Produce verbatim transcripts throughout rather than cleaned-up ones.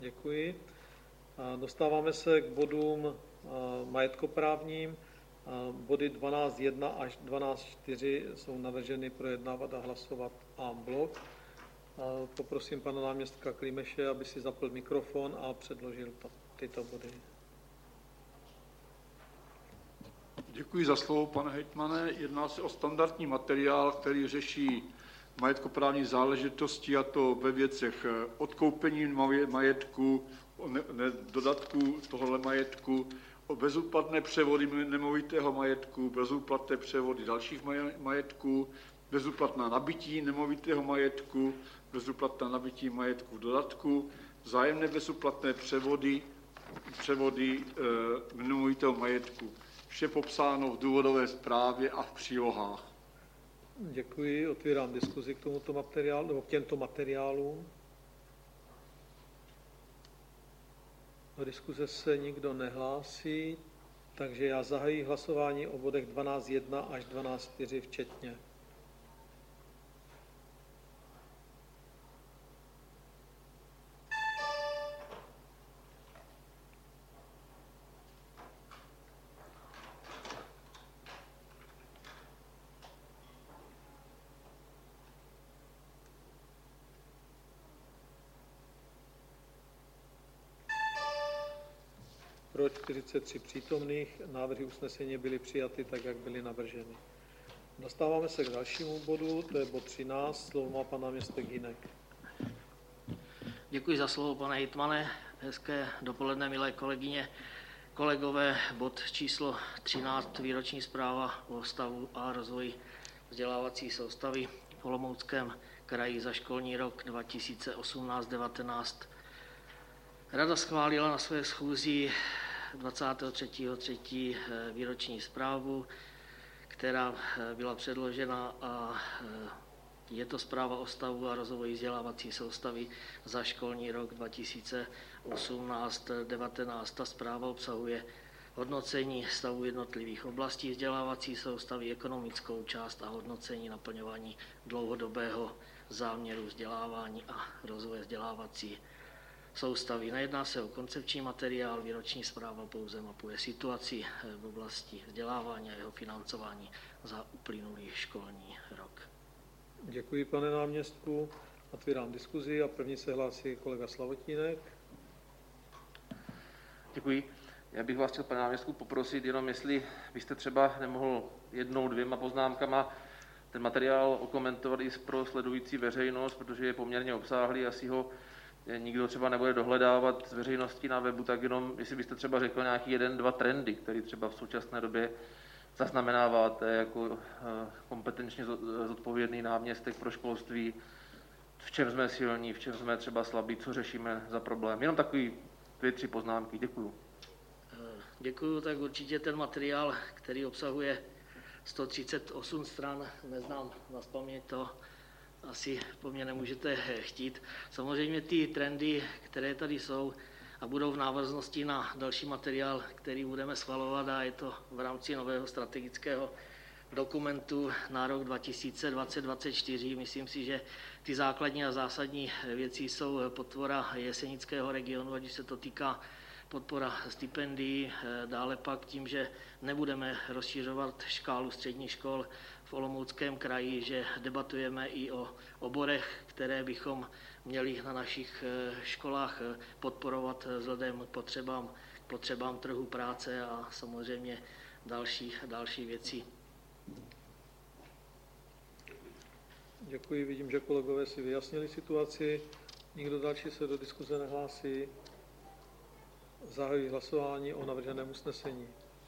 Děkuji. Dostáváme se k bodům majetkoprávním. Body dvanáct jedna až dvanáct čtyři jsou navrženy projednávat a hlasovat en bloc. Poprosím pana náměstka Klimeše, aby si zapl mikrofon a předložil tyto body. Děkuji za slovo, pane hejtmane. Jedná se o standardní materiál, který řeší majetkoprávní záležitosti, a to ve věcech odkoupení majetku, dodatku tohoto majetku, o bezúplatné převody nemovitého majetku, bezúplatné převody dalších majetků, bezúplatná nabytí nemovitého majetku, bezúplatná nabytí majetku v dodatku, vzájemné bezúplatné převody, převody e, nemovitého majetku. Vše popsáno v důvodové zprávě a v přílohách. Děkuji, otvírám diskuzi k tomuto materiálu, nebo k těmto materiálům. Do diskuze se nikdo nehlásí, takže já zahajuji hlasování o bodech dvanáct jedna až dvanáct čtyři včetně. Pro čtyřicet tři přítomných, návrhy usnesení byly přijaty tak, jak byly navrženy. Dostáváme se k dalšímu bodu, to je bod třináct, slovo má pan náměstek Hynek. Děkuji za slovo, pane hejtmane. Hezké dopoledne, milé kolegyně, kolegové. Bod číslo třináct, výroční zpráva o stavu a rozvoji vzdělávací soustavy v Olomouckém kraji za školní rok dva tisíce osmnáct devatenáct. Rada schválila na své schůzi dvacátého třetího třetího výroční zprávu, která byla předložena, a je to zpráva o stavu a rozvoji vzdělávací soustavy za školní rok dva tisíce osmnáct devatenáct. Ta zpráva obsahuje hodnocení stavu jednotlivých oblastí vzdělávací soustavy, ekonomickou část a hodnocení naplňování dlouhodobého záměru vzdělávání a rozvoje vzdělávací soustavy. Nejedná se o koncepční materiál, výroční zpráva pouze mapuje situaci v oblasti vzdělávání a jeho financování za uplynulý školní rok. Děkuji, pane náměstku. Otvírám diskuzi a první se hlásí kolega Slavotínek. Děkuji. Já bych vás chtěl, pane náměstku, poprosit jenom, jestli byste třeba nemohl jednou, dvěma poznámkama ten materiál okomentovat i pro sledující veřejnost, protože je poměrně obsáhlý, asi ho nikdo třeba nebude dohledávat z veřejnosti na webu, tak jenom, jestli byste třeba řekl nějaký jeden, dva trendy, který třeba v současné době zaznamenáváte jako kompetenčně zodpovědný náměstek pro školství, v čem jsme silní, v čem jsme třeba slabí, co řešíme za problém. Jenom takový dvě, tři poznámky. Děkuju. Děkuju, tak určitě ten materiál, který obsahuje sto třicet osm stran, neznám nazpaměť to, asi po mně nemůžete chtít. Samozřejmě ty trendy, které tady jsou a budou v návaznosti na další materiál, který budeme schvalovat, a je to v rámci nového strategického dokumentu na rok dva tisíce dvacet až dvacet čtyři. Myslím si, že ty základní a zásadní věci jsou podpora jesenického regionu, ať se to týká podpora stipendií, dále pak tím, že nebudeme rozšiřovat škálu středních škol v Olomouckém kraji, že debatujeme i o oborech, které bychom měli na našich školách podporovat vzhledem k potřebám, potřebám trhu práce a samozřejmě další, další věci. Děkuji, vidím, že kolegové si vyjasnili situaci. Nikdo další se do diskuze nehlásí. Zahajuji hlasování o navrženém usnesení.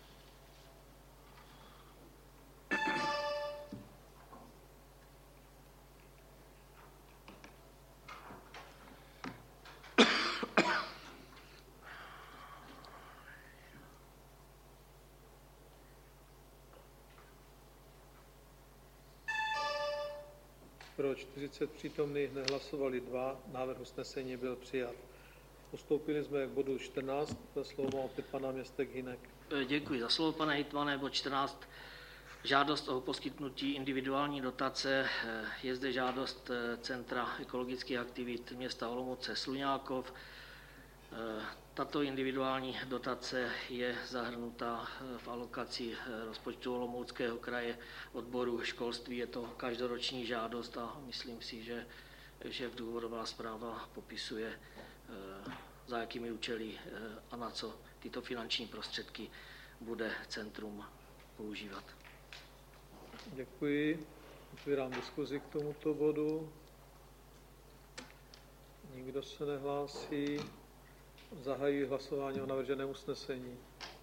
Pro čtyřicet přítomných, nehlasovali dva, návrh usnesení byl přijat. Postoupili jsme k bodu čtrnáct, slovo má opět pan náměstek Hynek. Děkuji za slovo, pane hejtmane. Bod čtrnáct, žádost o poskytnutí individuální dotace. Je zde žádost Centra ekologických aktivit města Olomouce Sluňákov. Tato individuální dotace je zahrnuta v alokaci rozpočtu Olomouckého kraje odboru školství. Je to každoroční žádost a myslím si, že, že v důvodová zpráva popisuje, za jakými účely a na co tyto finanční prostředky bude centrum používat. Děkuji. Otvírám diskuzi k tomuto bodu. Nikdo se nehlásí. Zahajuji hlasování o navrženém usnesení.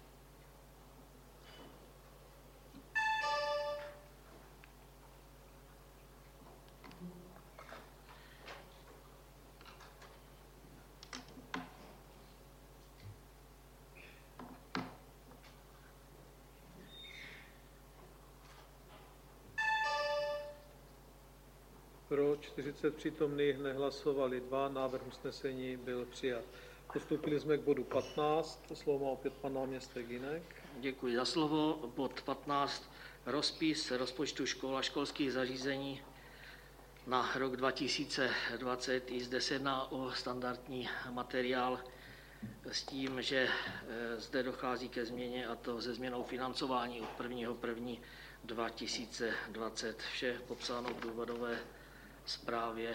Pro čtyřicet přítomných, nehlasovali dva, návrh usnesení byl přijat. Postoupili jsme k bodu patnáct, slovo má opět pan náměstek Hynek. Děkuji za slovo. Bod patnáct. Rozpis rozpočtu škol a školských zařízení na rok dva tisíce dvacet. I zde se jedná o standardní materiál s tím, že zde dochází ke změně, a to se změnou financování od prvního prvního dva tisíce dvacet. Vše popsáno v důvodové zprávě.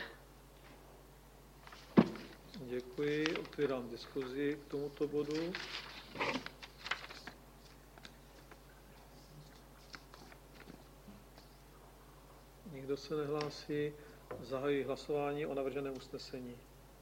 Děkuji, otvírám diskuzi k tomuto bodu. Nikdo se nehlásí, zahajuji hlasování o navrženém usnesení.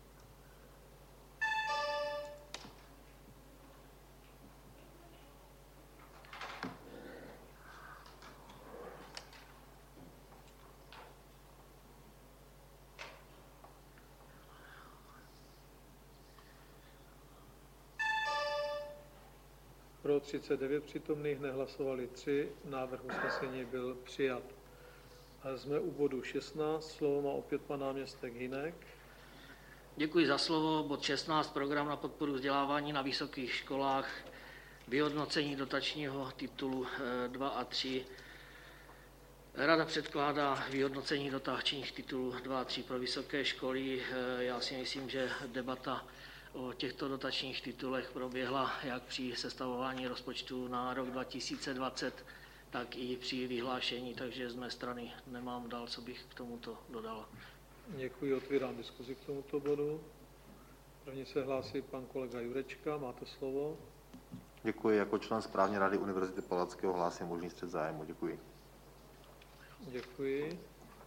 Pro třicet devět přítomných, nehlasovali tři, návrh usnesení byl přijat. A jsme u bodu šestnáct, slovo má opět pan náměstek Hynek. Děkuji za slovo. Bod šestnáct. Program na podporu vzdělávání na vysokých školách. Vyhodnocení dotačního titulu dva a tři. Rada předkládá vyhodnocení dotačních titulů dva a tři pro vysoké školy. Já si myslím, že debata o těchto dotačních titulech proběhla jak při sestavování rozpočtu na rok dva tisíce dvacet, tak i při vyhlášení, takže z mé strany nemám dál, co bych k tomuto dodal. Děkuji, otvírám diskuzi k tomuto bodu. První se hlásí pan kolega Jurečka, máte slovo. Děkuji, jako člen správní rady Univerzity Palackého hlásím možný střet zájmu. Děkuji. Děkuji.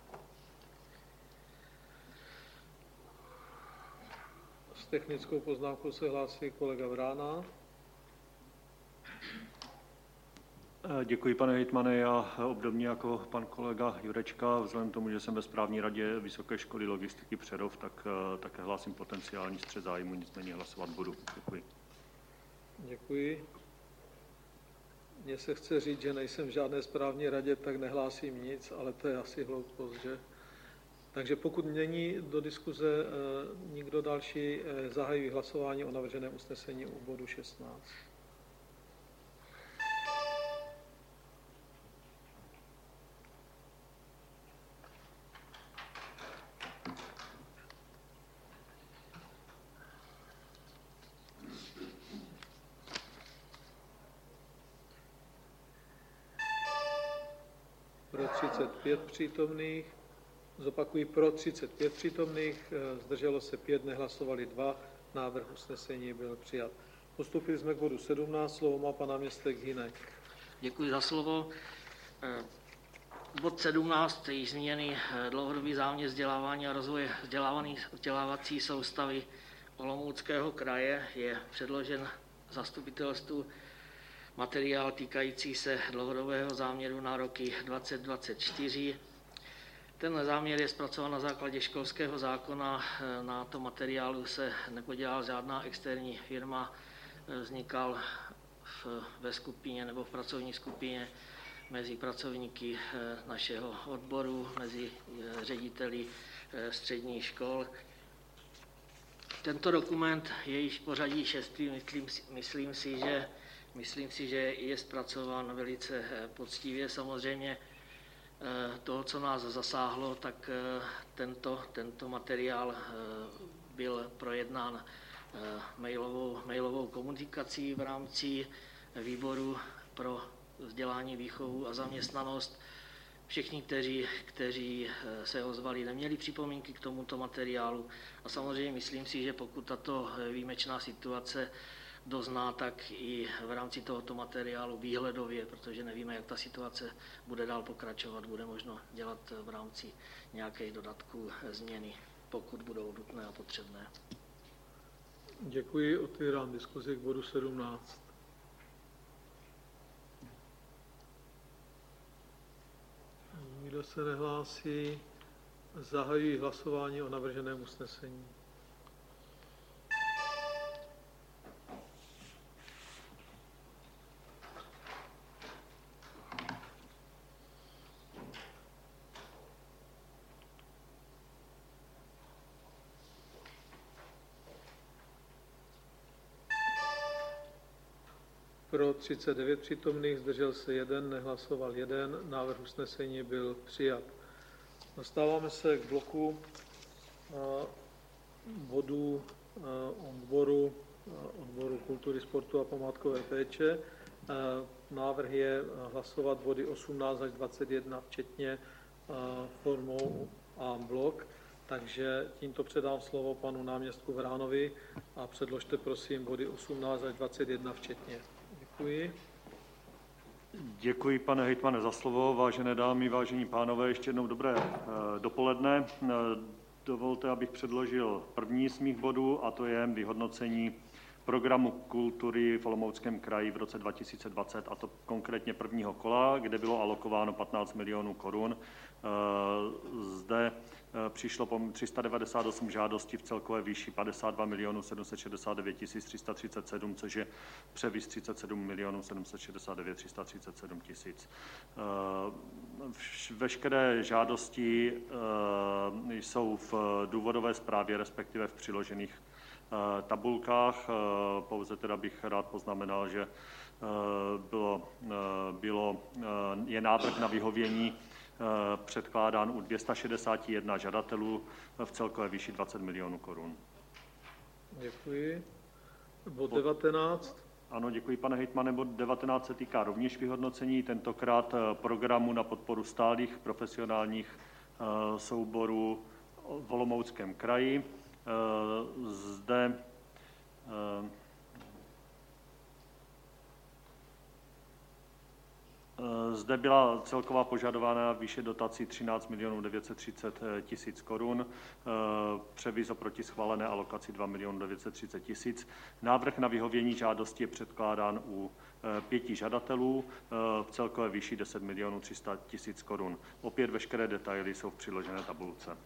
S technickou poznámkou se hlásí kolega Vrána. Děkuji, pane hejtmane. Já obdobně jako pan kolega Jurečka, vzhledem k tomu, že jsem ve správní radě Vysoké školy logistiky Přerov, tak také hlásím potenciální střet zájmu, nicméně hlasovat budu. Děkuji. Děkuji. Mně se chce říct, že nejsem v žádné správní radě, tak nehlásím nic, ale to je asi hloupost, že? Takže pokud není do diskuze e, nikdo další, e, zahajuji hlasování o navrženém usnesení u bodu šestnáct. Pro třicet pět přítomných, zopakuji pro třicet pět přítomných, zdrželo se pět, nehlasovali dva, návrh usnesení byl přijat. Postupili jsme k bodu sedmnáct, slovo má pan náměstek Hynek. Děkuji za slovo. Bod sedmnáct, již zmíněný dlouhodobý záměr vzdělávání a rozvoje vzdělávací soustavy Olomouckého kraje, je předložen zastupitelstvu materiál týkající se dlouhodobého záměru na roky dvacet dvacet čtyři. Ten záměr je zpracován na základě školského zákona. Na tom materiálu se nepodílela žádná externí firma. Vznikal v, ve skupině nebo v pracovní skupině mezi pracovníky našeho odboru, mezi řediteli středních škol. Tento dokument je již pořadí šestý, myslím, myslím si, že Myslím si, že je zpracován velice poctivě. Samozřejmě toho, co nás zasáhlo, tak tento, tento materiál byl projednán mailovou, mailovou komunikací v rámci výboru pro vzdělání, výchovu a zaměstnanost. Všichni, kteří, kteří se ozvali, neměli připomínky k tomuto materiálu a samozřejmě myslím si, že pokud tato výjimečná situace dozná, tak i v rámci tohoto materiálu výhledově, protože nevíme, jak ta situace bude dál pokračovat, bude možno dělat v rámci nějakých dodatků změny, pokud budou nutné a potřebné. Děkuji, otvírám diskuzi k bodu sedmnáct. Nikdo se nehlásí, zahajuji hlasování o navrženém usnesení. Pro třicet devět přítomných, zdržel se jeden, nehlasoval jeden, návrh usnesení byl přijat. Dostáváme se k bloku bodů odboru, odboru kultury, sportu a památkové péče. Návrh je hlasovat body osmnáct až dvacet jedna včetně formou en bloc. Takže tímto předám slovo panu náměstku Vránovi a předložte prosím body osmnáct až dvacet jedna včetně. Děkuji. Děkuji, pane hejtmane, za slovo. Vážené dámy, vážení pánové, ještě jednou dobré dopoledne. Dovolte, abych předložil první z mých bodů, a to je vyhodnocení programu kultury v Olomouckém kraji v roce dva tisíce dvacet, a to konkrétně prvního kola, kde bylo alokováno patnáct milionů korun. Zde přišlo tři sta devadesát osm žádostí v celkové výši padesát dva milionů sedm set šedesát devět tisíc tři sta třicet sedm, což je převis třicet sedm milionů sedm set šedesát devět tisíc tři sta třicet sedm tisíc. Veškeré žádosti jsou v důvodové zprávě, respektive v přiložených tabulkách. Pouze teda bych rád poznamenal, že bylo, bylo, je návrh na vyhovění předkládán u dvě stě šedesát jedna žadatelů v celkové výši dvacet milionů korun. Děkuji. Bod devatenáct. Ano, děkuji, pane hejtmane. Bod devatenáct se týká rovněž vyhodnocení, tentokrát programu na podporu stálých profesionálních souborů v Olomouckém kraji. Zde Zde byla celková požadovaná výše dotací třináct milionů devět set třicet tisíc korun, převis oproti schválené alokaci dva miliony devět set třicet tisíc. Návrh na vyhovění žádosti je předkládán u pěti žadatelů v celkové výši deset milionů tři sta tisíc korun. Opět veškeré detaily jsou v přiložené tabulce.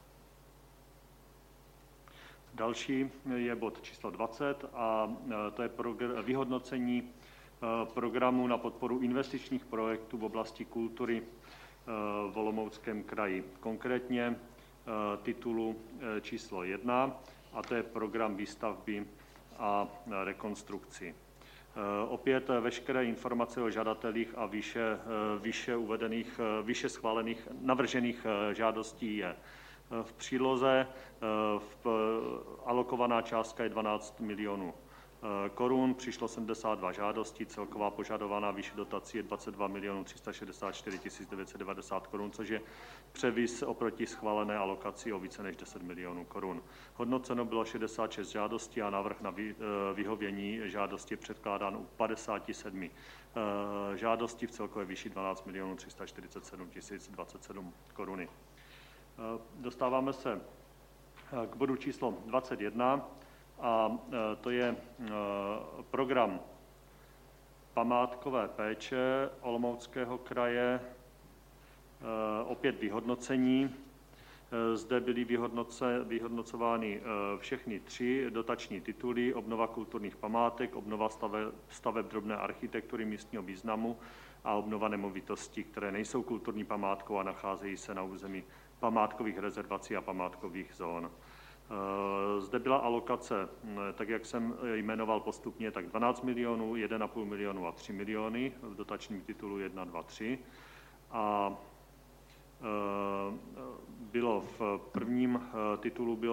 Další je bod číslo dvacet a to je vyhodnocení programu na podporu investičních projektů v oblasti kultury v Olomouckém kraji. Konkrétně titulu číslo jedna, a to je program výstavby a rekonstrukci. Opět veškeré informace o žadatelích a výše, výše uvedených, výše schválených, navržených žádostí je v příloze. V alokovaná částka je dvanáct milionů korun, přišlo sedmdesát dva žádostí, celková požadovaná výše dotací je dvacet dva milionů tři sta šedesát čtyři tisíc devět set devadesát korun, což je převis oproti schválené alokaci o více než deset milionů korun. Hodnoceno bylo šedesát šest žádostí a návrh na vyhovění žádosti je předkládán u padesáti sedmi žádostí v celkové výši dvanáct milionů tři sta čtyřicet sedm tisíc dvacet sedm koruny. Dostáváme se k bodu číslo dvacet jedna a to je program památkové péče Olomouckého kraje, opět vyhodnocení. Zde byly vyhodnoce, vyhodnocovány všechny tři dotační tituly: obnova kulturních památek, obnova staveb, staveb drobné architektury místního významu a obnova nemovitostí, které nejsou kulturní památkou a nacházejí se na území památkových rezervací a památkových zón. Zde byla alokace, tak jak jsem jmenoval postupně, tak dvanáct milionů, jedna celá pět milionu a tři miliony v dotačním titulu jedna, dva, tři. A bylo v prvním titulu bylo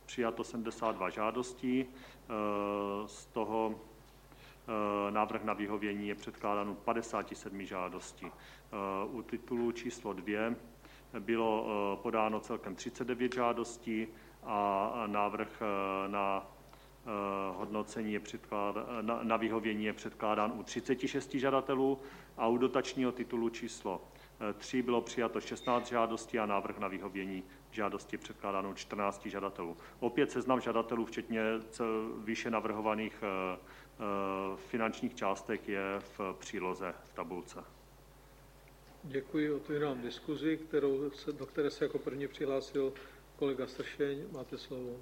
přijato sedmdesát dva žádostí, z toho návrh na vyhovění je předkládán u padesáti sedmi žádostí. U titulu číslo dvě bylo podáno celkem třicet devět žádostí a návrh na hodnocení je předkládán, na, na vyhovění je předkládán u třiceti šesti žadatelů a u dotačního titulu číslo tři bylo přijato šestnáct žádostí a návrh na vyhovění žádosti je předkládán u čtrnácti žadatelů. Opět seznam žadatelů, včetně výše navrhovaných finančních částek, je v příloze v tabulce. Děkuji, otevírám diskuzi, kterou se, do které se jako první přihlásil kolega Sršeň. Máte slovo.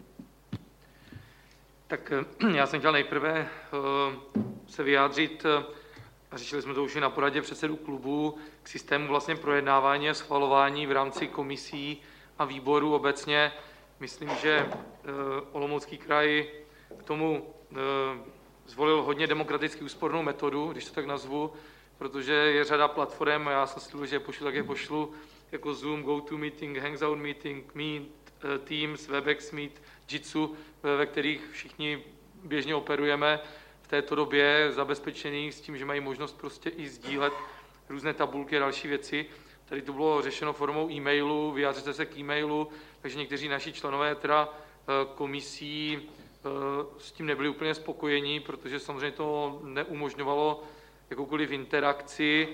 Tak já jsem chtěl nejprve se vyjádřit, a řešili jsme to už i na poradě předsedů klubu, k systému vlastně projednávání a schvalování v rámci komisí a výborů obecně. Myslím, že Olomoucký kraj k tomu zvolil hodně demokraticky úspornou metodu, když to tak nazvu, protože je řada platform, já jsem slíbil, že je pošlu, tak je pošlu, jako Zoom, GoToMeeting, Hangout Meeting, Meet, Teams, Webex Meet, Jitsu, ve kterých všichni běžně operujeme v této době, zabezpečených s tím, že mají možnost prostě i sdílet různé tabulky a další věci. Tady to bylo řešeno formou e-mailu, vyjádřete se k e-mailu, takže někteří naši členové teda komisí s tím nebyli úplně spokojení, protože samozřejmě to neumožňovalo jakoukoliv interakci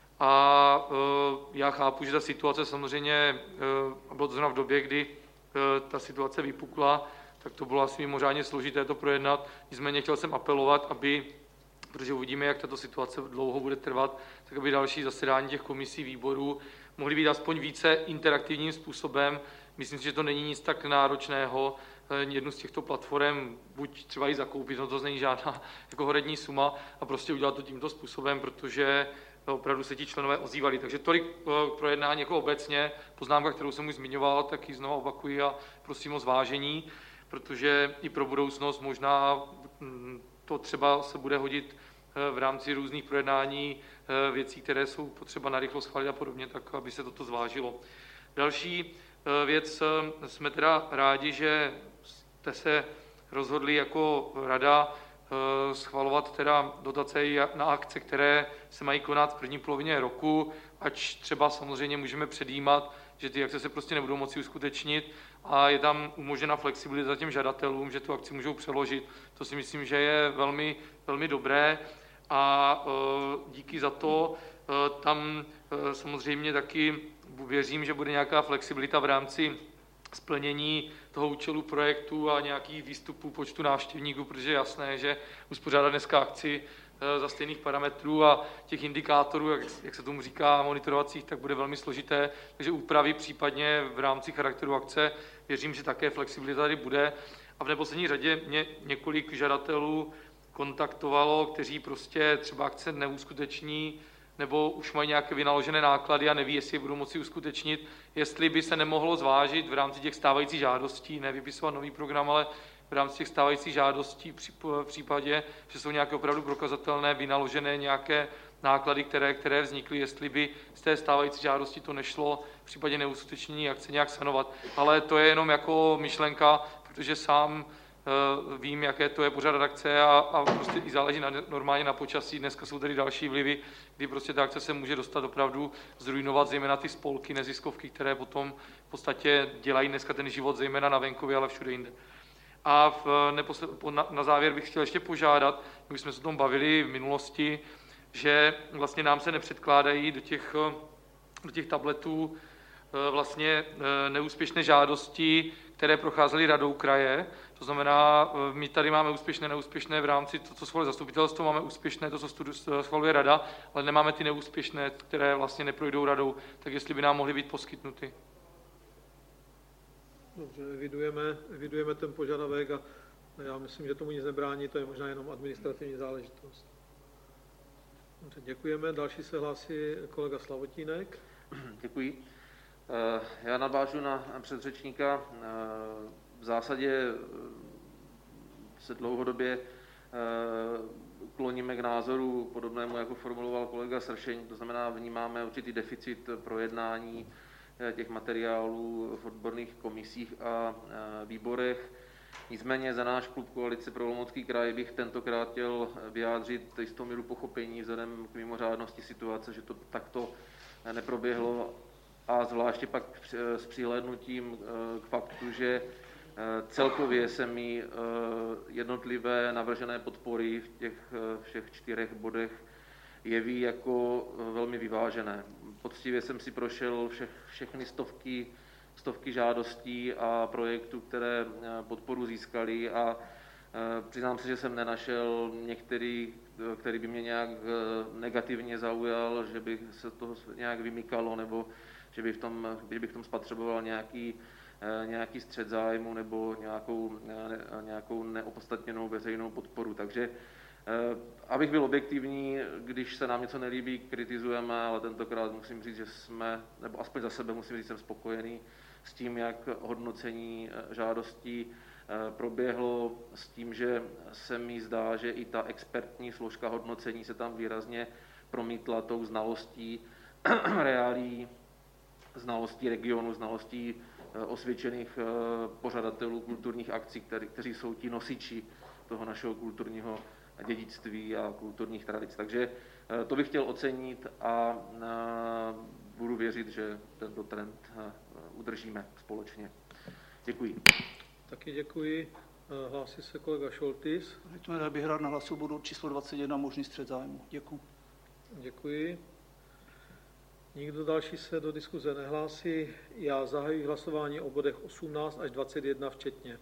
a já chápu, že ta situace samozřejmě, a bylo to zrovna v době, kdy ta situace vypukla, tak to bylo asi mimořádně složité to projednat. Nicméně chtěl jsem apelovat, aby, protože uvidíme, jak tato situace dlouho bude trvat, tak aby další zasedání těch komisí, výborů mohly být aspoň více interaktivním způsobem. Myslím si, že to není nic tak náročného. Jednu z těchto platform buď třeba i zakoupit, no to není žádná jako horentní suma, a prostě udělat to tímto způsobem, protože opravdu se ti členové ozývali. Takže tolik k projednání jako obecně. Poznámka, kterou jsem už zmiňoval, tak ji znovu opakuji a prosím o zvážení, protože i pro budoucnost možná to třeba se bude hodit v rámci různých projednání věcí, které jsou potřeba narychlo schválit a podobně, tak aby se toto zvážilo. Další věc, jsme teda rádi, že jste se rozhodli jako rada schvalovat teda dotace na akce, které se mají konat v první polovině roku, ač třeba samozřejmě můžeme předjímat, že ty akce se prostě nebudou moci uskutečnit a je tam umožněna flexibilita těm žadatelům, že tu akci můžou přeložit. To si myslím, že je velmi, velmi dobré a díky za to. Tam samozřejmě taky věřím, že bude nějaká flexibilita v rámci splnění toho účelu projektu a nějakých výstupů počtu návštěvníků, protože je jasné, že uspořádat dneska akci za stejných parametrů a těch indikátorů, jak, jak se tomu říká, monitorovacích, tak bude velmi složité. Takže úpravy případně v rámci charakteru akce, věřím, že také flexibilita tady bude. A v neposlední řadě mě několik žadatelů kontaktovalo, kteří prostě třeba akce neuskuteční, nebo už mají nějaké vynaložené náklady a neví, jestli je budou moci uskutečnit, jestli by se nemohlo zvážit v rámci těch stávajících žádostí, nevypisovat nový program, ale v rámci těch stávajících žádostí v případě, že jsou nějaké opravdu prokazatelné, vynaložené nějaké náklady, které, které vznikly, jestli by z té stávající žádosti to nešlo v případě neuskutečnění akce nějak sanovat. Ale to je jenom jako myšlenka, protože sám vím, jaké to je pořádat akce a, a prostě i záleží na, normálně na počasí. Dneska jsou tady další vlivy, kdy prostě ta akce se může dostat opravdu zrujnovat, zejména ty spolky, neziskovky, které potom v podstatě dělají dneska ten život zejména na venkově, ale všude jinde. A v neposled, na, na závěr bych chtěl ještě požádat, už jsme se o tom bavili v minulosti, že vlastně nám se nepředkládají do těch, do těch tabletů vlastně neúspěšné žádosti, které procházely radou kraje. To znamená, my tady máme úspěšné, neúspěšné v rámci to, co schvaluje zastupitelstvo, máme úspěšné, to, co schvaluje rada, ale nemáme ty neúspěšné, které vlastně neprojdou radou, tak jestli by nám mohly být poskytnuty. Dobře, evidujeme, evidujeme ten požadavek a já myslím, že tomu nic nebrání, to je možná jenom administrativní záležitost. Dobře, děkujeme. Další se hlásí kolega Slavotínek. Děkuji. Já navážu na předřečníka. V zásadě se dlouhodobě kloníme k názoru podobnému, jako formuloval kolega Sršeň, to znamená, vnímáme určitý deficit projednání těch materiálů v odborných komisích a výborech. Nicméně za náš klub Koalice pro Olomoucký kraj bych tentokrát chtěl vyjádřit jistou míru pochopení vzhledem k mimořádnosti situace, že to takto neproběhlo, a zvláště pak s přihlédnutím k faktu, že celkově se mi jednotlivé navržené podpory v těch všech čtyřech bodech jeví jako velmi vyvážené. Poctivě jsem si prošel všech, všechny stovky, stovky žádostí a projektů, které podporu získaly, a přiznám se, že jsem nenašel některý, který by mě nějak negativně zaujal, že by se toho nějak vymykalo, nebo že by v tom, že bych v tom spatřeboval nějaký, nějaký střet zájmu nebo nějakou, nějakou neopodstatněnou veřejnou podporu. Takže abych byl objektivní, když se nám něco nelíbí, kritizujeme, ale tentokrát musím říct, že jsme, nebo aspoň za sebe musím říct, že jsem spokojený s tím, jak hodnocení žádostí proběhlo, s tím, že se mi zdá, že i ta expertní složka hodnocení se tam výrazně promítla tou znalostí reálí, znalostí regionu, znalostí osvědčených pořadatelů kulturních akcí, který, kteří jsou ti nosiči toho našeho kulturního dědictví a kulturních tradic. Takže to bych chtěl ocenit a budu věřit, že tento trend udržíme společně. Děkuji. Taky děkuji. Hlásí se kolega Šoltys. Já bych rád nahlasil bodu číslo dvacet jedna, možný střet zájmu. Děkuji. Děkuji. Nikdo další se do diskuze nehlásí. Já zahajuji hlasování o bodech osmnáct až dvacet jedna včetně.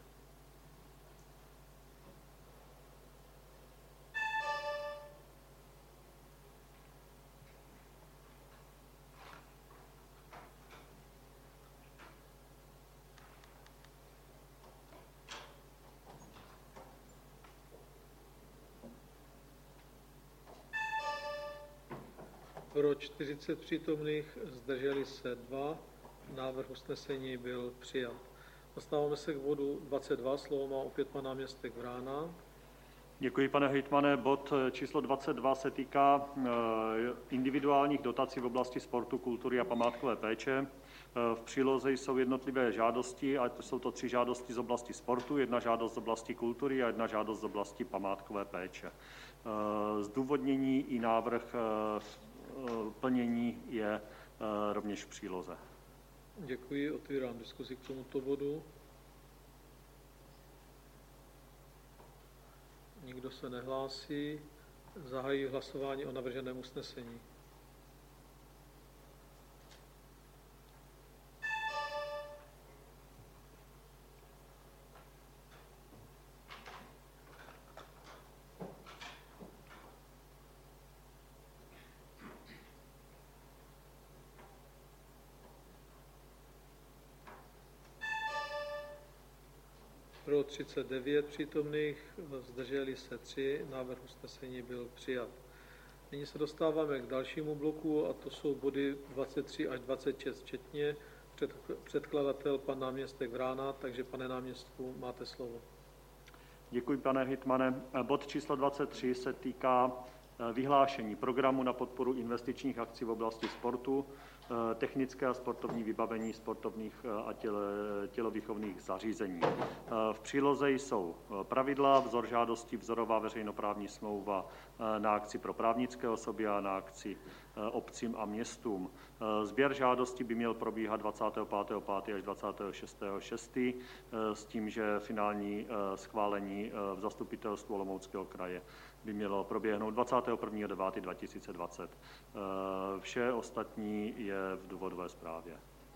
Pro čtyřicet přítomných, zdrželi se dva, návrh usnesení byl přijat. Dostáváme se k bodu dvacet dva, slovo má opět pan náměstek Vrána. Děkuji, pane hejtmane. Bod číslo dvacet dva se týká individuálních dotací v oblasti sportu, kultury a památkové péče. V příloze jsou jednotlivé žádosti, a jsou to tři žádosti z oblasti sportu, jedna žádost z oblasti kultury a jedna žádost z oblasti památkové péče. Zdůvodnění i návrh plnění je rovněž v příloze. Děkuji, otvírám diskuzi k tomuto bodu. Nikdo se nehlásí. Zahajuji hlasování o navrženém usnesení. Pro třicet devět přítomných, zdrželi se tři, návrh usnesení byl přijat. Nyní se dostáváme k dalšímu bloku, a to jsou body dvacet tři až dvacet šest včetně. Před, předkladatel pan náměstek Vrána, takže pane náměstku, máte slovo. Děkuji, pane hejtmane. Bod číslo dvacet tři se týká vyhlášení programu na podporu investičních akcí v oblasti sportu, technické a sportovní vybavení sportovních a těle, tělovýchovných zařízení. V příloze jsou pravidla, vzor žádosti, vzorová veřejnoprávní smlouva na akci pro právnické osoby a na akci obcím a městům. Sběr žádosti by měl probíhat dvacátého pátého pátého až dvacátého šestého šestého s tím, že finální schválení v zastupitelstvu Olomouckého kraje by mělo proběhnout dvacátého prvního devátého dva tisíce dvacet. Vše ostatní je v důvodové zprávě.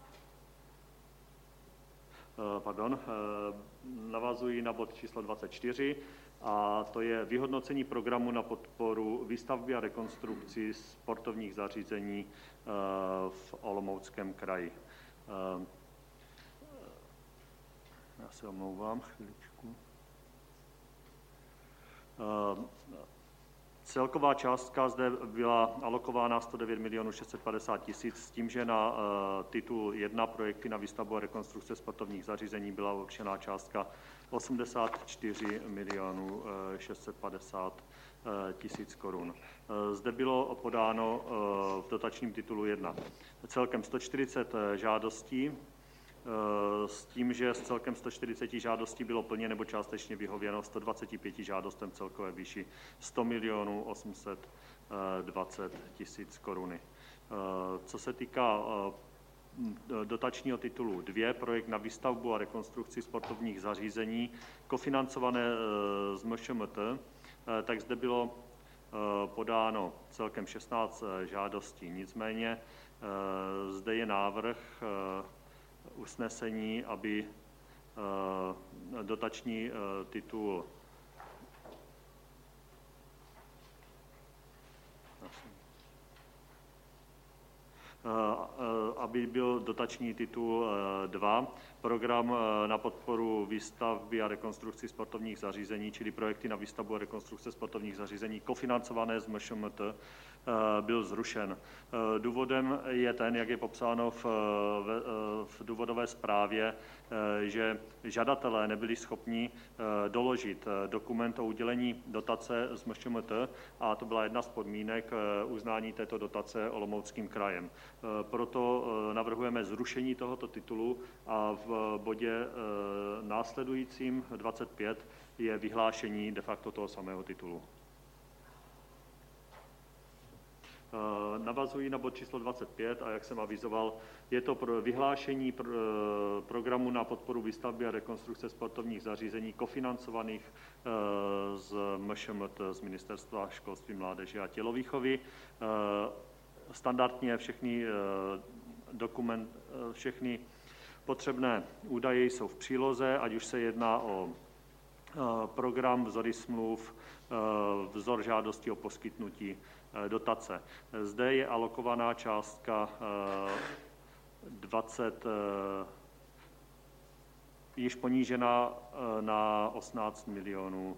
Pardon, navazuji na bod číslo dvacet čtyři, a to je vyhodnocení programu na podporu výstavby a rekonstrukci sportovních zařízení v Olomouckém kraji. Já se omlouvám, chviličku. Celková částka zde byla alokována sto devět milionů šest set padesát tisíc s tím, že na titul jedna projekty na výstavbu a rekonstrukce sportovních zařízení byla určená částka osmdesát čtyři milionů šest set padesát tisíc korun. Zde bylo podáno v dotačním titulu jedna celkem sto čtyřicet žádostí s tím, že z celkem sto čtyřicet žádostí bylo plně nebo částečně vyhověno sto dvacet pět žádostem celkové výši sto milionů osm set dvacet tisíc koruny. Co se týká dotačního titulu dva, projekt na výstavbu a rekonstrukci sportovních zařízení, kofinancované z M Š M T, tak zde bylo podáno celkem šestnáct žádostí. Nicméně zde je návrh usnesení, aby dotační titul aby byl dotační titul dva, program na podporu výstavby a rekonstrukci sportovních zařízení, čili projekty na výstavbu a rekonstrukce sportovních zařízení kofinancované z M Š M T, byl zrušen. Důvodem je ten, jak je popsáno v, v důvodové zprávě, že žadatelé nebyli schopni doložit dokument o udělení dotace z M Š M T a to byla jedna z podmínek uznání této dotace Olomouckým krajem. Proto navrhujeme zrušení tohoto titulu a v bodě následujícím dvacet pět je vyhlášení de facto toho samého titulu. Navazují na bod číslo dvacet pět a jak jsem avizoval, je to pro vyhlášení programu na podporu výstavby a rekonstrukce sportovních zařízení kofinancovaných z M Š M T, z Ministerstva školství, mládeže a tělovýchovy. Standardně všechny dokument, všechny potřebné údaje jsou v příloze, ať už se jedná o program, vzory smluv, vzor žádosti o poskytnutí dotace. Zde je alokovaná částka dvacet, již ponížena na osmnáct milionů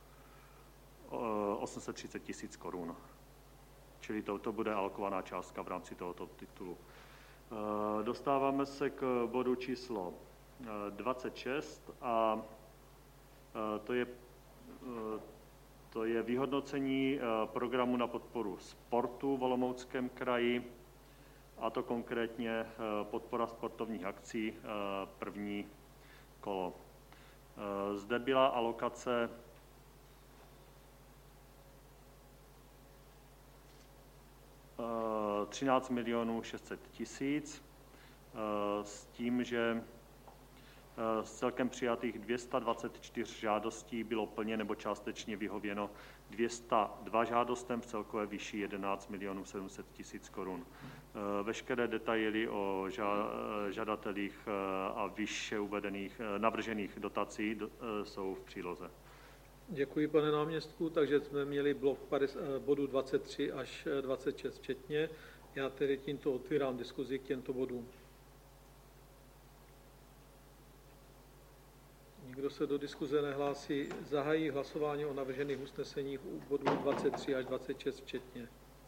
osm set třicet tisíc korun. Čili to, to bude alokovaná částka v rámci tohoto titulu. Dostáváme se k bodu číslo dvacet šest a to je, to je vyhodnocení programu na podporu sportu v Olomouckém kraji, a to konkrétně podpora sportovních akcí, první kolo. Zde byla alokace třináct milionů šest set tisíc s tím, že z celkem přijatých dvě stě dvacet čtyři žádostí bylo plně nebo částečně vyhověno dvě stě dva žádostem v celkové výši jedenáct milionů sedm set tisíc korun. Veškeré detaily o žadatelích a výše uvedených navržených dotací jsou v příloze. Děkuji, pane náměstku, takže jsme měli blok bodu dvacet tři až dvacet šest včetně. Já tedy tímto otvírám diskuzi k těmto bodům. Nikdo se do diskuze nehlásí. Zahájí hlasování o navržených usneseních u bodů dvacet tři až dvacet šest včetně.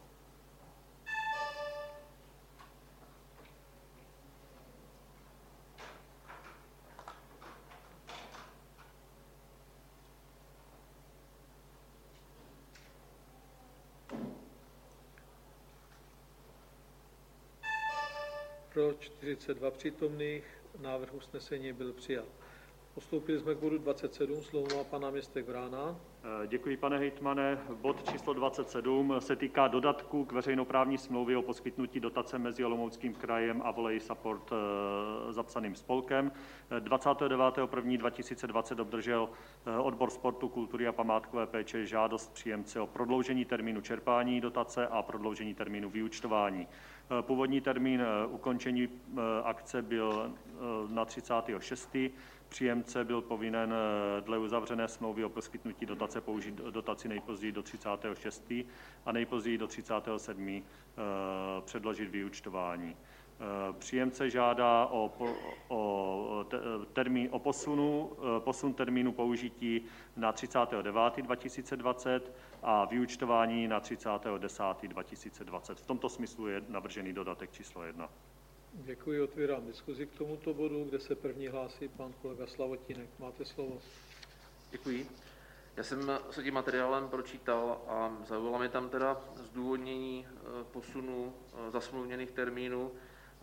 Pro čtyřicet dva přítomných, návrh usnesení byl přijat. Postoupili jsme k bodu dvacet sedm, slovo má pan náměstek Vrána. Děkuji, pane hejtmane. Bod číslo dvacet sedm se týká dodatku k veřejnoprávní smlouvě o poskytnutí dotace mezi Olomouckým krajem a Volley Support zapsaným spolkem. dvacátého devátého prvního dva tisíce dvacet obdržel odbor sportu, kultury a památkové péče žádost příjemce o prodloužení termínu čerpání dotace a prodloužení termínu vyúčtování. Původní termín ukončení akce byl na třicátého šestého Příjemce byl povinen dle uzavřené smlouvy o poskytnutí dotace použít dotaci nejpozději do třicátého šestého a nejpozději do třicátého sedmého předložit vyúčtování. Příjemce žádá o, o, termín, o posunu, posun termínu použití na třicátého devátého dva tisíce dvacet a vyúčtování na třicátého desátého dva tisíce dvacet. V tomto smyslu je navržený dodatek číslo jedna. Děkuji, otvírám diskuzi k tomuto bodu, kde se první hlásí pan kolega Slavotínek. Máte slovo. Děkuji. Já jsem se tím materiálem pročítal a zaujalo mě tam teda zdůvodnění posunu zasmluvněných termínů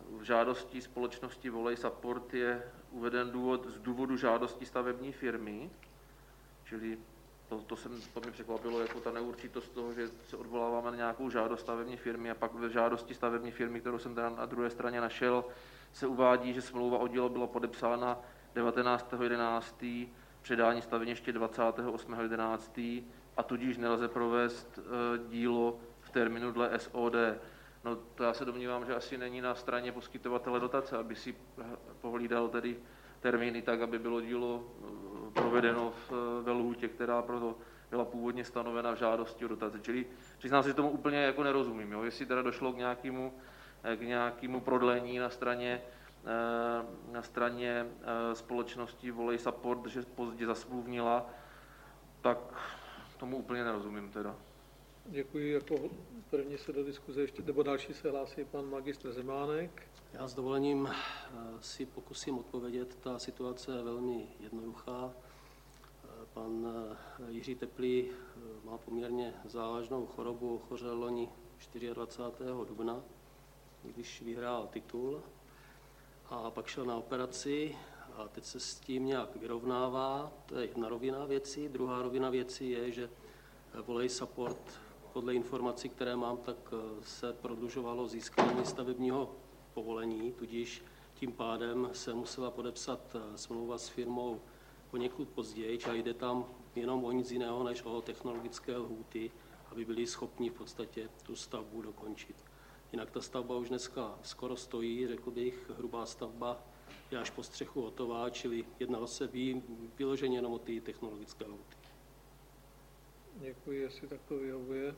v žádosti společnosti Volej Support je uveden důvod z důvodu žádosti stavební firmy, čili to, to, jsem, to mě překvapilo, jako ta neurčitost toho, že se odvoláváme na nějakou žádost stavební firmy a pak ve žádosti stavební firmy, kterou jsem teda na druhé straně našel, se uvádí, že smlouva o dílo byla podepsána devatenáctého jedenáctého předání staveniště dvacátého osmého jedenáctého a tudíž nelze provést dílo v termínu dle S O D. No to já se domnívám, že asi není na straně poskytovatele dotace, aby si pohlídal tedy termíny tak, aby bylo dílo provedeno v, ve lhůtě, která proto byla původně stanovena v žádosti o dotaci. Čili přiznám se, že tomu úplně jako nerozumím. Jo? Jestli teda došlo k nějakému, k nějakému prodlení na straně, na straně společnosti Volej Support, že pozdě zasmluvnila, tak tomu úplně nerozumím teda. Děkuji. Jako první se do diskuze ještě, nebo další se hlásí pan magistr Zemánek. Já s dovolením si pokusím odpovědět. Ta situace je velmi jednoduchá. Pan Jiří Teplý má poměrně závažnou chorobu, ochořel loni dvacátého čtvrtého dubna, když vyhrál titul a pak šel na operaci a teď se s tím nějak vyrovnává. To je jedna rovina věcí. Druhá rovina věcí je, že Volej Support, podle informací, které mám, tak se prodlužovalo získání stavebního povolení, tudíž tím pádem se musela podepsat smlouva s firmou poněkud později, a jde tam jenom o nic jiného, než o technologické lhůty, aby byli schopni v podstatě tu stavbu dokončit. Jinak ta stavba už dneska skoro stojí, řekl bych, hrubá stavba je až po střechu hotová, čili jednalo se vyloženě jenom o ty technologické lhůty. Děkuji, jestli tak to vyhovuje.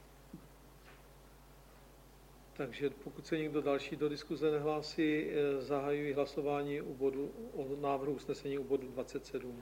Takže pokud se někdo další do diskuze nehlásí, zahajuji hlasování u bodu, o návrhu usnesení u bodu dvacet sedm.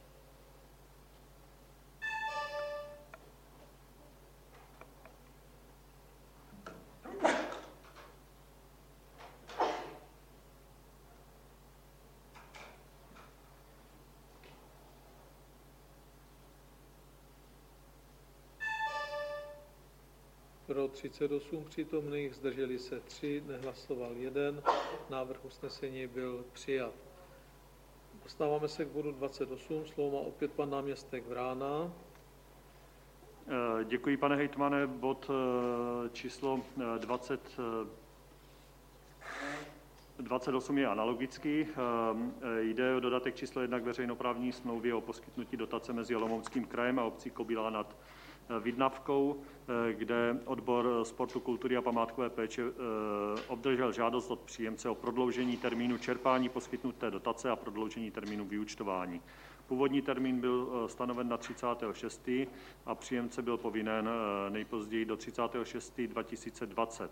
Pro třicet osm přítomných, zdrželi se tři, nehlasoval jeden. Návrh usnesení byl přijat. Dostáváme se k bodu dvacet osm. Slovo má opět pan náměstek Vrána. Děkuji, pane hejtmane. Bod číslo dvacet, dvacet osm je analogický. Jde o dodatek číslo jedna k veřejnoprávní smlouvě o poskytnutí dotace mezi Olomouckým krajem a obcí Kobylá nad Vidnavkou, kde odbor sportu, kultury a památkové péče obdržel žádost od příjemce o prodloužení termínu čerpání poskytnuté dotace a prodloužení termínu vyúčtování. Původní termín byl stanoven na třicátého šestého a příjemce byl povinen nejpozději do třicátého šestého dva tisíce dvacet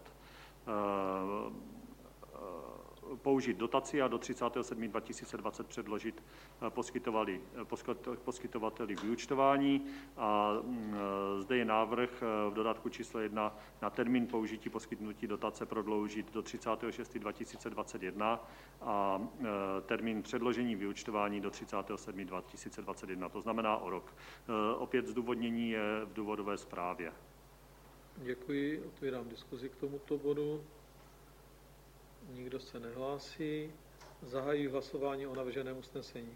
použít dotaci a do třicátého sedmého dva tisíce dvacet předložit poskytovali, poskytovateli vyúčtování. A zde je návrh v dodatku číslo jedna na termín použití poskytnutí dotace prodloužit do třicátého šestého dva tisíce dvacet jedna a termín předložení vyúčtování do třicátého sedmého dva tisíce dvacet jedna, to znamená o rok. Opět zdůvodnění je v důvodové zprávě. Děkuji, otvírám diskuzi k tomuto bodu. Nikdo se nehlásí. Zahajuji hlasování o navrženém usnesení.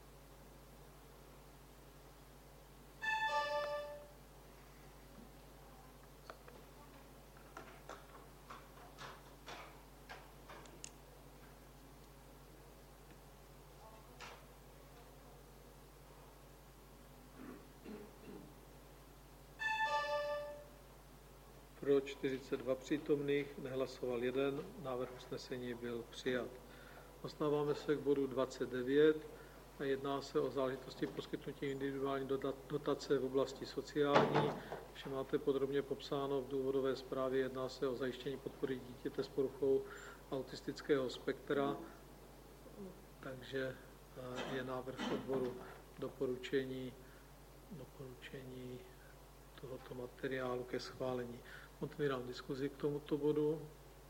Pro čtyřicet dva přítomných, nehlasoval jeden, návrh usnesení byl přijat. Dostáváme se k bodu dvacet devět a jedná se o záležitosti poskytnutí individuální dotace v oblasti sociální. Vše máte podrobně popsáno v důvodové zprávě, jedná se o zajištění podpory dítěte s poruchou autistického spektra, takže je návrh odboru doporučení, doporučení tohoto materiálu ke schválení. Otvírám diskuzi k tomuto bodu.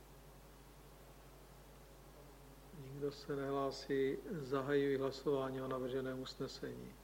Nikdo se nehlásí. Zahajuji hlasování o navrženém usnesení.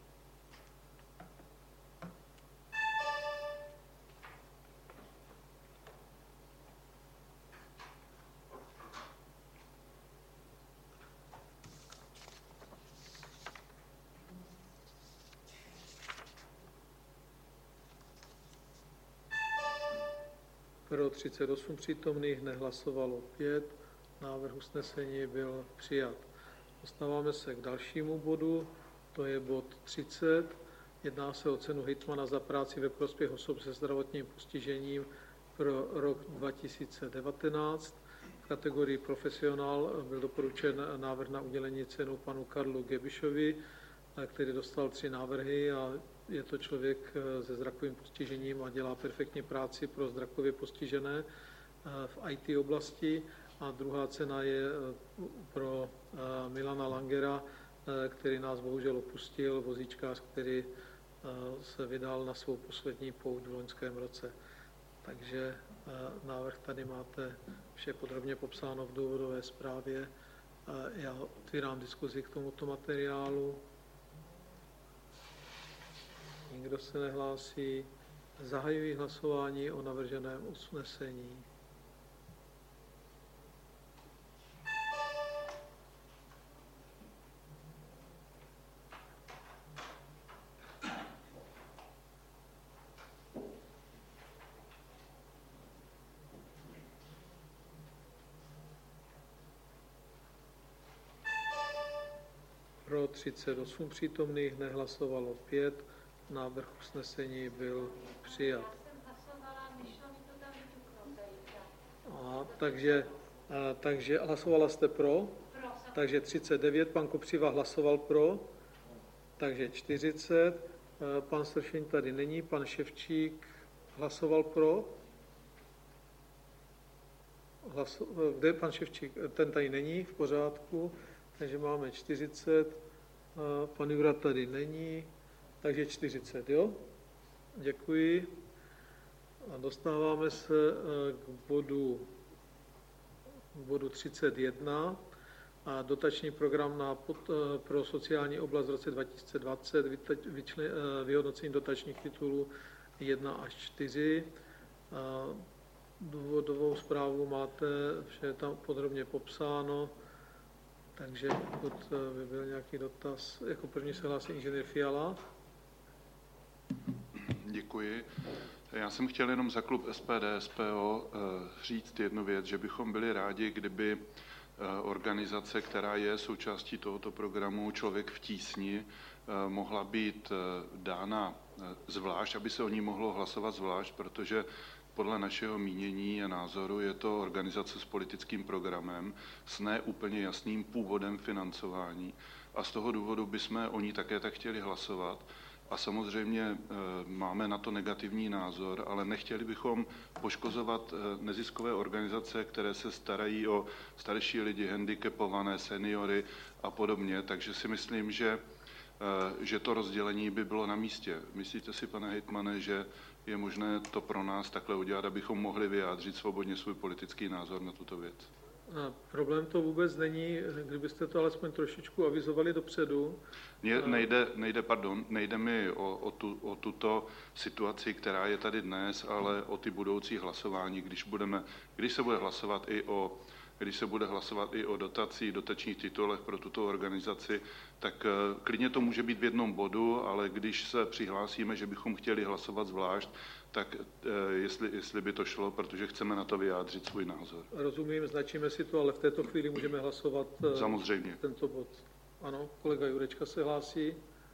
Pro třicet osm přítomných, nehlasovalo pět. Návrh usnesení byl přijat. Dostáváme se k dalšímu bodu, to je bod třicet. Jedná se o cenu hejtmana za práci ve prospěch osob se zdravotním postižením pro rok dva tisíce devatenáct. V kategorii profesionál byl doporučen návrh na udělení cenu panu Karlu Gebišovi, který dostal tři návrhy a je to člověk se zrakovým postižením a dělá perfektně práci pro zrakově postižené v í té oblasti. A druhá cena je pro Milana Langera, který nás bohužel opustil, vozíčkář, který se vydal na svou poslední pouť v loňském roce. Takže návrh tady máte vše podrobně popsáno v důvodové zprávě. Já otvírám diskuzi k tomuto materiálu. Nikdo se nehlásí. Zahajuji hlasování o navrženém usnesení. Pro třicet osm přítomných, nehlasovalo pět. Návrh usnesení byl přijat. A, takže, a, takže hlasovala jste pro? Takže třicet devět, pan Kopřiva hlasoval pro, takže čtyřicet. A, pan Stršeň tady není, pan Ševčík hlasoval pro. Hlaso, kde pan Ševčík? Ten tady není, v pořádku. Takže máme čtyřicet, pan Jura tady není, takže čtyřicet, jo? Děkuji. A dostáváme se k bodu, k bodu třicet jedna. A dotační program na pod, pro sociální oblast v roce dva tisíce dvacet, vyčlen, vyhodnocení dotačních titulů jedna až čtyři. A důvodovou zprávu máte, vše je tam podrobně popsáno. Takže pokud by byl nějaký dotaz, jako první se hlásí inženýr Fiala. Děkuji. Já jsem chtěl jenom za klub S P D, S P O říct jednu věc, že bychom byli rádi, kdyby organizace, která je součástí tohoto programu Člověk v tísni, mohla být dána zvlášť, aby se o ní mohlo hlasovat zvlášť, protože podle našeho mínění a názoru je to organizace s politickým programem, s ne úplně jasným původem financování a z toho důvodu bychom o ní také tak chtěli hlasovat. A samozřejmě máme na to negativní názor, ale nechtěli bychom poškozovat neziskové organizace, které se starají o starší lidi, handicapované, seniory a podobně. Takže si myslím, že, že to rozdělení by bylo na místě. Myslíte si, pane hejtmane, že je možné to pro nás takhle udělat, abychom mohli vyjádřit svobodně svůj politický názor na tuto věc? A problém to vůbec není, kdybyste to alespoň trošičku avizovali dopředu. Mě nejde, nejde, pardon, nejde mi o, o, tu, o tuto situaci, která je tady dnes, ale o ty budoucí hlasování, když, budeme, když se bude hlasovat i o když se bude hlasovat i o dotací, dotačních titulech pro tuto organizaci, tak klidně to může být v jednom bodu, ale když se přihlásíme, že bychom chtěli hlasovat zvlášť, tak jestli, jestli by to šlo, protože chceme na to vyjádřit svůj názor. Rozumím, značíme si to, ale v této chvíli můžeme hlasovat samozřejmě tento bod. Ano, kolega Jurečka se hlásí.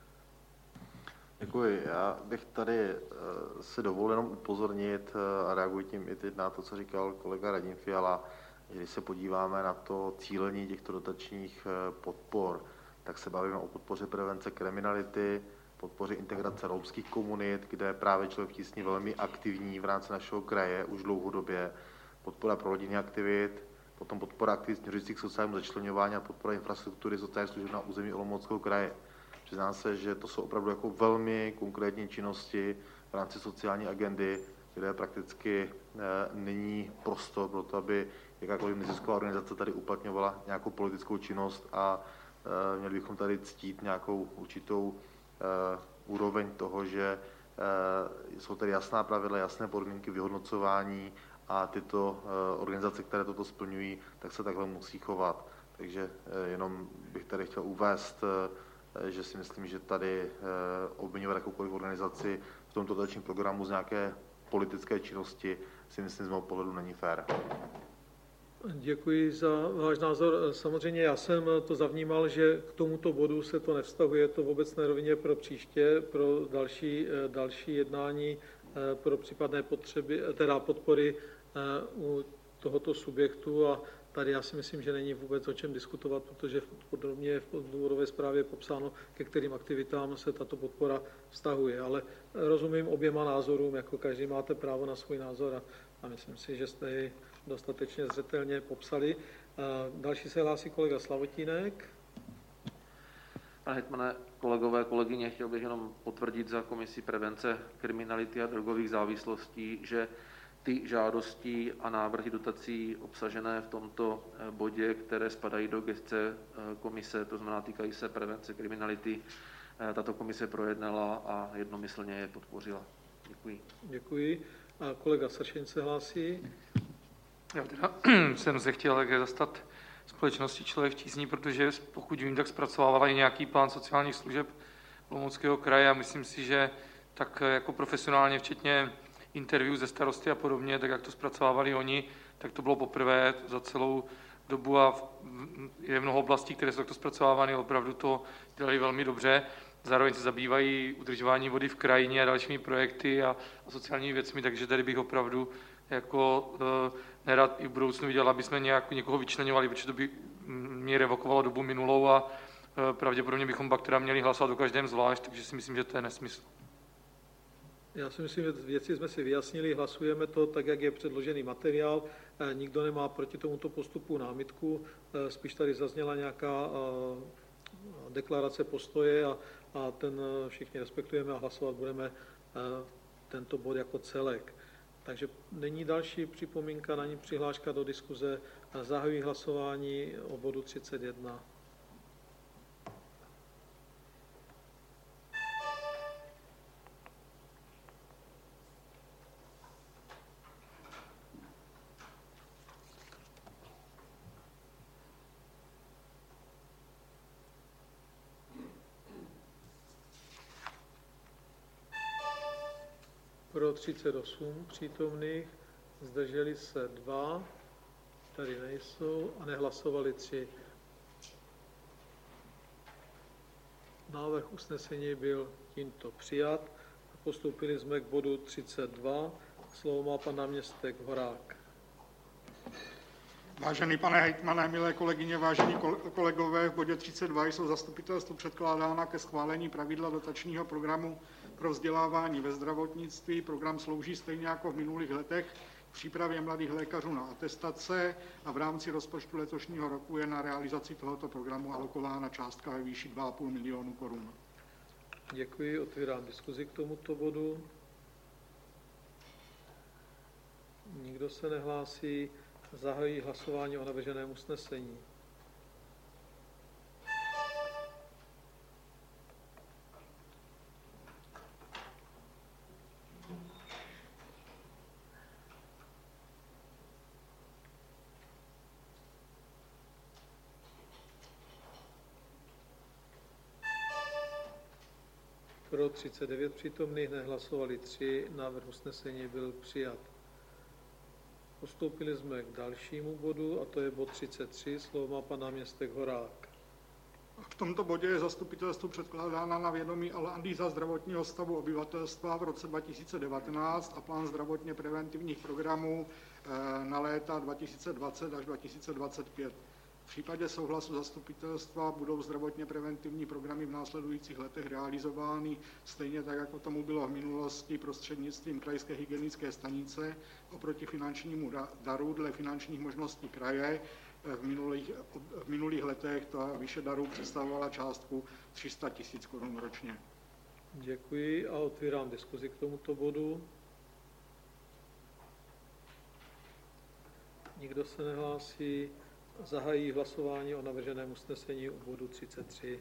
Děkuji. Já bych tady se dovolil jenom upozornit a reaguji tím i teď na to, co říkal kolega Radim Fiala. Když se podíváme na to cílení těchto dotačních podpor, tak se bavíme o podpoře prevence kriminality, podpoře integrace romských komunit, kde je právě Člověk v tísni velmi aktivní v rámci našeho kraje už dlouhodobě, podpora pro rodinných aktivit, potom podpora aktivit směřujících k sociálnímu začleňování a podpora infrastruktury sociálních služeb na území Olomouckého kraje. Přiznám se, že to jsou opravdu jako velmi konkrétní činnosti v rámci sociální agendy, kde prakticky není prostor pro to, aby jakákoliv nezisková organizace tady uplatňovala nějakou politickou činnost a měli bychom tady ctít nějakou určitou úroveň toho, že jsou tady jasná pravidla, jasné podmínky vyhodnocování a tyto organizace, které toto splňují, tak se takhle musí chovat. Takže jenom bych tady chtěl uvést, že si myslím, že tady obviňovat jakoukoliv organizaci v tomto dotačním programu z nějaké politické činnosti si myslím z mého pohledu není fér. Děkuji za váš názor. Samozřejmě já jsem to zavnímal, že k tomuto bodu se to nevztahuje, to v obecné rovině pro příště, pro další, další jednání, pro případné potřeby, teda podpory u tohoto subjektu a tady já si myslím, že není vůbec o čem diskutovat, protože podrobně v důvodové zprávě je popsáno, ke kterým aktivitám se tato podpora vztahuje. Ale rozumím oběma názorům, jako každý máte právo na svůj názor a, a myslím si, že jste ji dostatečně zřetelně popsali. Další se hlásí kolega Slavotínek. Pane hejtmane, kolegové, kolegyně, chtěl bych jenom potvrdit za Komisi prevence kriminality a drogových závislostí, že ty žádosti a návrhy dotací obsažené v tomto bodě, které spadají do gesce komise, to znamená týkají se prevence kriminality, tato komise projednala a jednomyslně je podpořila. Děkuji. Děkuji. A kolega Sršeň se hlásí. Já teda jsem se chtěl také zastat společnosti Člověk v tísni, protože pokud vím, tak zpracovávala i nějaký plán sociálních služeb Olomouckého kraje a myslím si, že tak jako profesionálně, včetně interview ze starosty a podobně, tak jak to zpracovávali oni, tak to bylo poprvé za celou dobu a je mnoho oblastí, které jsou takto zpracovávány, opravdu to dělali velmi dobře. Zároveň se zabývají udržování vody v krajině a dalšími projekty a, a sociálními věcmi, takže tady bych opravdu jako uh, nerad i v budoucnu viděl, aby jsme nějak někoho vyčleňovali, protože to by mě revokovalo dobu minulou a uh, pravděpodobně bychom pak teda měli hlasovat o každém zvlášť, takže si myslím, že to je nesmysl. Já si myslím, že věci jsme si vyjasnili, hlasujeme to tak, jak je předložený materiál, nikdo nemá proti tomuto postupu námitku, spíš tady zazněla nějaká deklarace postoje a, a ten všichni respektujeme a hlasovat budeme tento bod jako celek. Takže není další připomínka, není přihláška do diskuze. Zahajuji hlasování o bodu třicet jedna. Pro třicet osm přítomných, zdrželi se dva, tady nejsou a nehlasovali tři. Návrh usnesení byl tímto přijat. Postoupili jsme k bodu třicet dva. Slovo má pan náměstek Horák. Vážený pane hejtmane, milé kolegyně, vážení kolegové, v bodě třicet dva jsou zastupitelstvu předkládána ke schválení pravidla dotačního programu pro vzdělávání ve zdravotnictví. Program slouží stejně jako v minulých letech k přípravě mladých lékařů na atestace a v rámci rozpočtu letošního roku je na realizaci tohoto programu alokována částka ve výši dva a půl milionu korun. Děkuji, otvírám diskuzi k tomuto bodu. Nikdo se nehlásí. Zahajuji hlasování o navrženém usnesení. Pro třicet devět přítomných, nehlasovali tři, návrh usnesení byl přijat. Postoupili jsme k dalšímu bodu, a to je bod třicet tři. Slovo má pan náměstek Horák. V tomto bodě je zastupitelstvu předkládána na vědomí analýza zdravotního stavu obyvatelstva v roce dva tisíce devatenáct a plán zdravotně preventivních programů na léta dva tisíce dvacet až dva tisíce dvacet pět. V případě souhlasu zastupitelstva budou zdravotně preventivní programy v následujících letech realizovány stejně tak, jako tomu bylo v minulosti prostřednictvím krajské hygienické stanice oproti finančnímu daru dle finančních možností kraje. V minulých, v minulých letech ta výše darů představovala částku tři sta tisíc korun ročně. Děkuji a otvírám diskuzi k tomuto bodu. Nikdo se nehlásí. Zahají hlasování o navrženém usnesení u bodu třicet tři.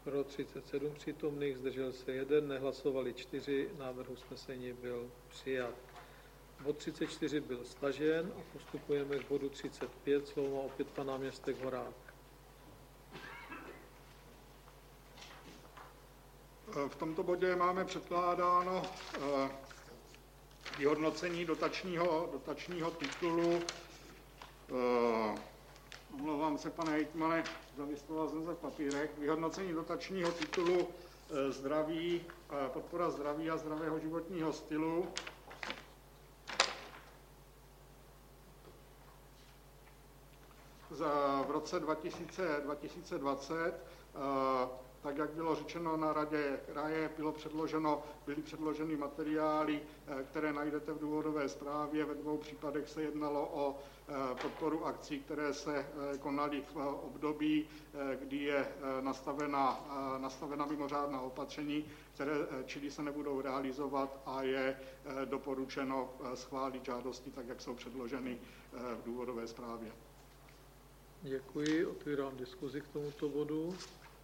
Pro třicet sedm přítomných, zdržel se jeden, nehlasovali čtyři, návrh usnesení byl přijat. Bod třicet čtyři byl stažen a postupujeme k bodu třicet pět, slovo má opět pan náměstek Horák. V tomto bodě máme předkládáno vyhodnocení dotačního, dotačního titulu. Omlouvám se, pane hejtmane, zavistoval jsem se v papírech. Vyhodnocení dotačního titulu zdraví, podpora zdraví a zdravého životního stylu. Za, v roce dva tisíce dvacet, tak jak bylo řečeno na radě kraje, bylo předloženo, byly předloženy materiály, které najdete v důvodové zprávě. Ve dvou případech se jednalo o podporu akcí, které se konaly v období, kdy je nastavena, nastavena mimořádná opatření, které čili se nebudou realizovat a je doporučeno schválit žádosti tak, jak jsou předloženy v důvodové zprávě. Děkuji, otvírám diskuzi k tomuto bodu.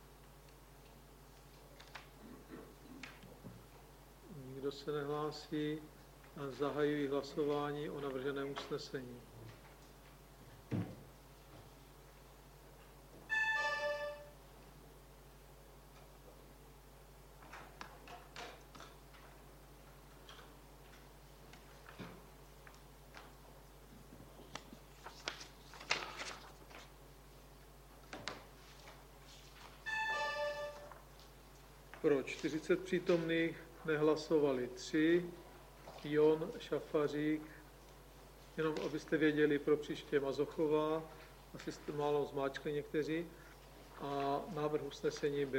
Nikdo se nehlásí. Zahajuji hlasování o navrženém usnesení. Pro čtyřicet přítomných, nehlasovali tři, Jon, Šafařík, jenom abyste věděli, pro příště Mazochová, asi jste málo zmáčkli někteří, a návrh usnesení byl